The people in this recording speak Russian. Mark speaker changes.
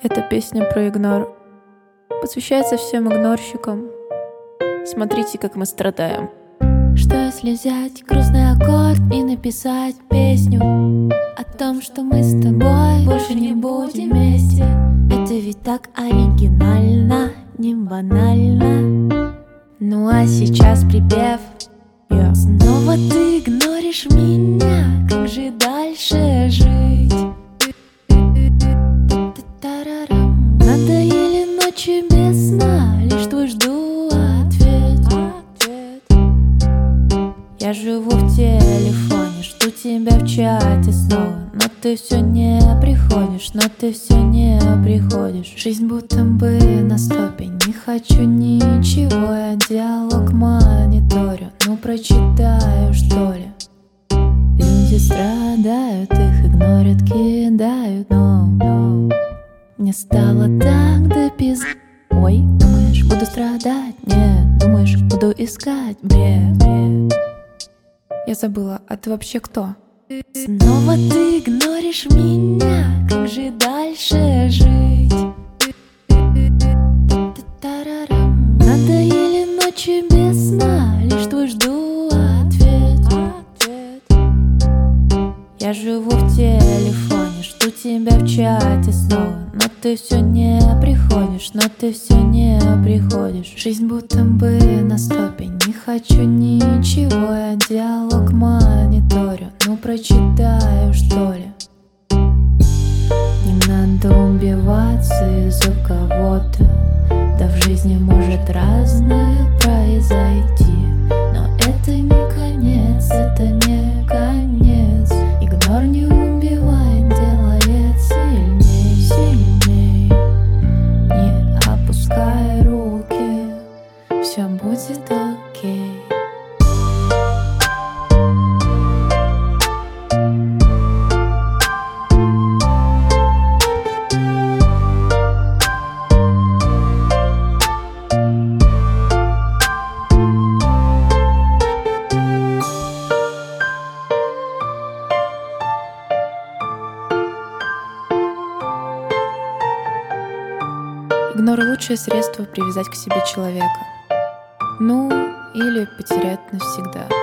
Speaker 1: Эта песня про игнор посвящается всем игнорщикам. Смотрите, как мы страдаем.
Speaker 2: Что если взять грустный аккорд и написать песню о том, что мы с тобой больше не будем вместе? Это ведь так оригинально, не банально. Ну а сейчас припев. Снова ты игноришь меня, как же дальше жить? Надоели ночи без сна, лишь твой жду ответ. Я живу в телефоне, жду тебя в чате снова, но ты все не приходишь, Жизнь будто бы на стопе, не хочу ничего, я диалог мониторю, ну прочитаю что ли. Люди страдают, их игнорят, кидают, но мне стало так до пизды. Ой, думаешь, буду страдать? Нет, думаешь, буду искать бред.
Speaker 1: Я забыла, а ты вообще кто?
Speaker 2: Снова ты игноришь меня, как же дальше жить? Надоели ночи без сна, лишь твой жду ответ. Я живу в телефоне, жду тебя в чате снова, но ты все не приходишь, Жизнь будто бы на стопе, не хочу ничего, я диалог мониторю, ну прочитаю что ли. Не надо убиваться из-за кого-то, да в жизни может разное произойти. Но это не конец, это не конец. Игнор не убивает, делает сильней. Не опускай руки, все будет окей.
Speaker 1: Игнор — лучшее средство привязать к себе человека. Ну, или потерять навсегда.